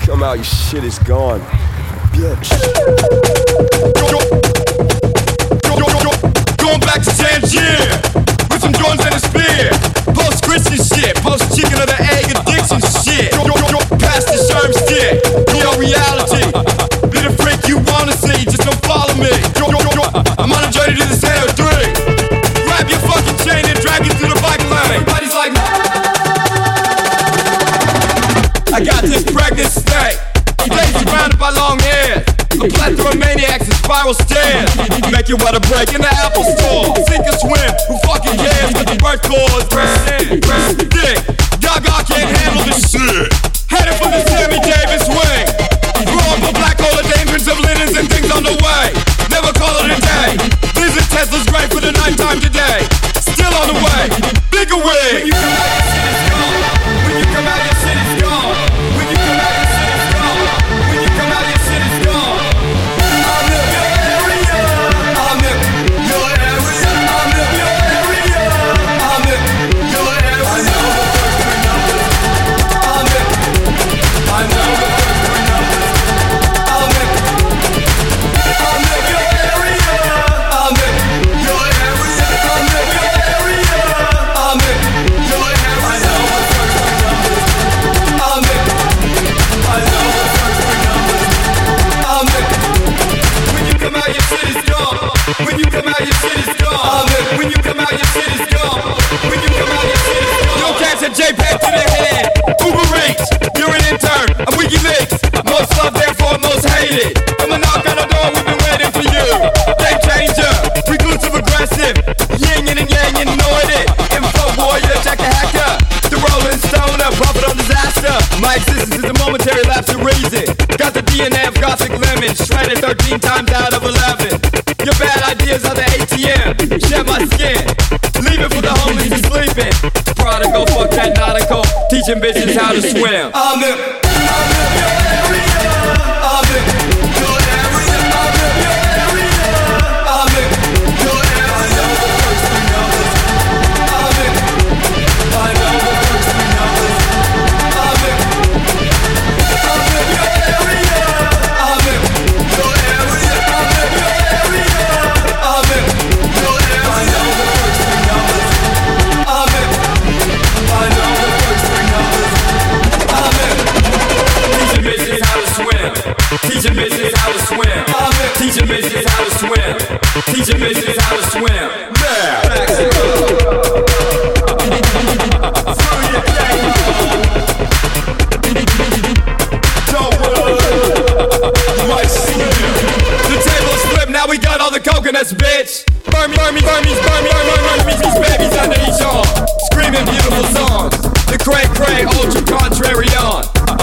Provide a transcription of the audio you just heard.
come out, your shit is gone. Bitch. Going back to Tangier with some joints and a spear. Post-Christian shit, post-chicken of the egg addiction shit. Past the sherm stick, real reality. Be the freak you wanna see, just don't follow me. I'm on a journey to the center 3. Grab your fucking chain and drag it through the bike lane. Everybody's like, I got this pregnant state. Days surrounded by long hairs. A plethora of maniacs and spiral stairs. Make you wanna break in the Apple store. Sink or swim, who fucking cares? But the birth cause, press in, press the dick. Gaga can't handle this shit. Headed for the Sammy Davis wing. Throw up a black hole of dangerous of linens and things on the way. Never call it a day. Visit Tesla's great for the nighttime today. Still on the way. Bigger wig. When you come out, your shit is gone. When you come out, your shit is gone. When you come out, your shit is gone. I'm in your area. I'm in your area. I'm in your area. I'm in your area. I know the first 3 numbers. I'm in. I know the first 3 numbers. I'm in. I'm in your area. I'm in your area. I'm in your area. I'm in your area. I know the first 3 numbers. I'm in. I know the first 3 numbers. I'm in. When you come out, your shit is gone. When you come out, your shit is gone. I'm in. When you come out, your shit is gone. When you come out, your shit is gone. Yo, catch a JPEG to the head. Uber Eats, you're an intern. I'm WikiLeaks. Most loved, therefore most hated. Come and knock on the door, we've been waiting for you. Game changer, reclusive aggressive. Yin and yang, you know it. Info warrior, check the hacker. The Rolling Stoner, prophet on disaster. My existence is a momentary lapse of reason. Got the DNA of Gothic lemon, shredded 13 times out of 11. Your bad ideas are the ATM. Shed my skin, leave it for the homeless and sleeping. Prodigal, fuck that nautical. Teaching bitches how to swim. I'm in your area. I'm in your area. I'm in your area. I'm in your area. I know the first 3 numbers. I'm in. I know the first 3 numbers. I'm in. I'm in your area. I'm in your area. I'm in your area. I'm in your area. I know the first 3 numbers. I'm in. I know the first 3 numbers. I'm in. Teaching bitches how to swim. Teaching bitches how to swim. I'm in. Teaching bitches how to swim. Teaching bitches how to swim. The table's flipped, now we got all the coconuts, bitch. Burmies, these babies under each arm. Screaming beautiful songs. The cray, ultra contrary on.